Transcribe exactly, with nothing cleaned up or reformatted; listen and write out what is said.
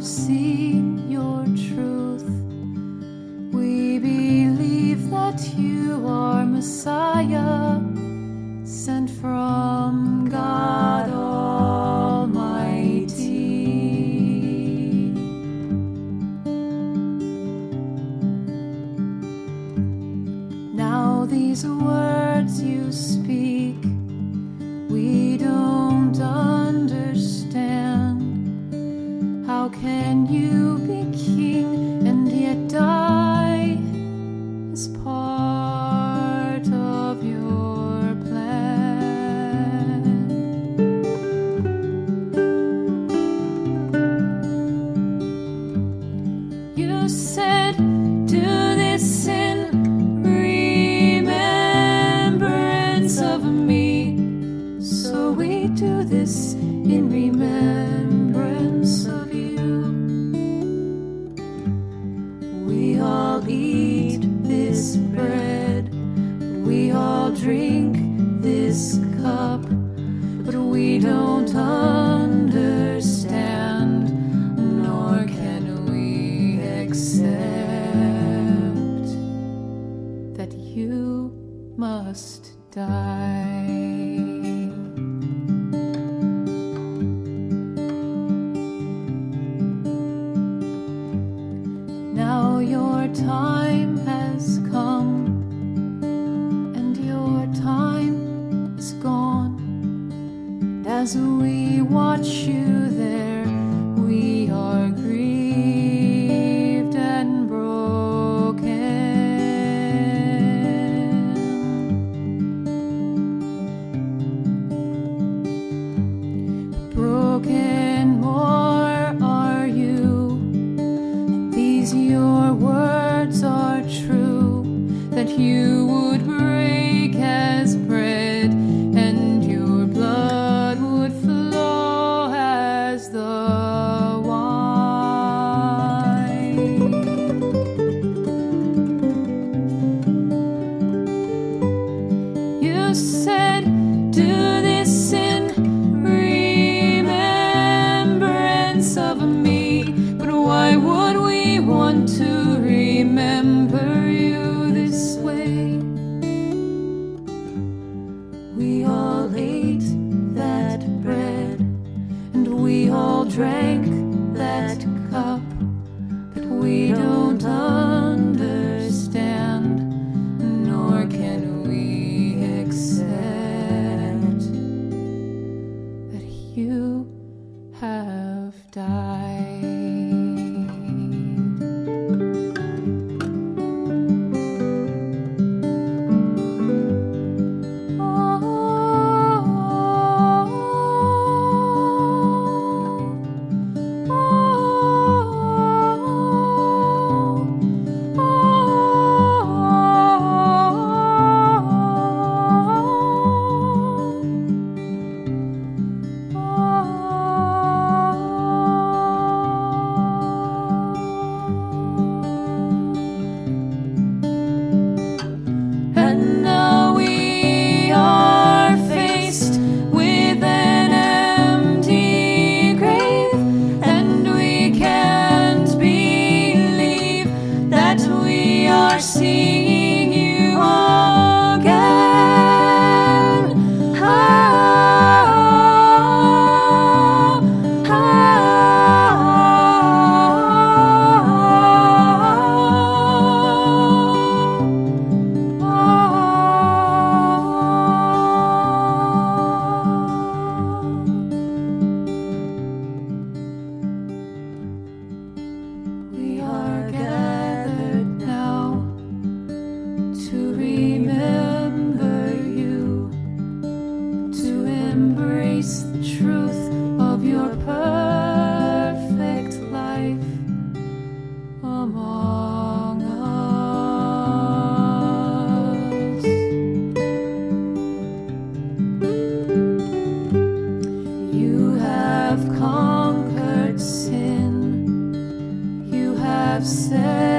seen your truth. We believe that you are Messiah, sent from God Almighty. Now these words you speak, we don't understand. How can you be king and yet die as part of your plan? You said, do this in remembrance of me. So we do this in remembrance of you. We all eat this bread, we all drink this cup, but we don't understand, nor can we accept that you must die. Now your time has come, and your time is gone. And as we watch you there, we are grieved and broken. Broken more are you. These your words are true, that you would break as bread, and your blood would flow as the wine. You said, do this in remembrance of me, but why would we want to remember you this way? We all ate that bread, and we all drank that cup, but we don't understand, nor can we accept that you have died. And now we are faced with an empty grave, and we can't believe that we are seeing you again. Ah, ah, we are gathered now to remember you, to embrace the truth of your perfect life among us. You have conquered sin, you have set